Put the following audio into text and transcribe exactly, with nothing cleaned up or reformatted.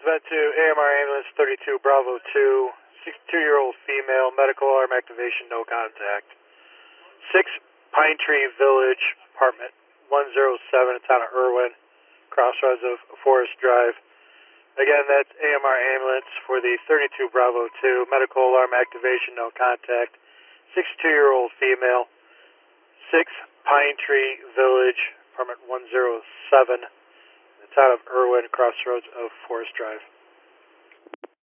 Vent to A M R Ambulance thirty-two Bravo two, sixty-two-year-old female, medical alarm activation, no contact. six Pine Tree Village, apartment one oh seven, town of Irwin, crossroads of Forest Drive. Again, that's A M R Ambulance for the thirty-two Bravo two, medical alarm activation, no contact. sixty-two-year-old female, six Pine Tree Village, apartment one oh seven, the town of Irwin, crossroads of Forest Drive.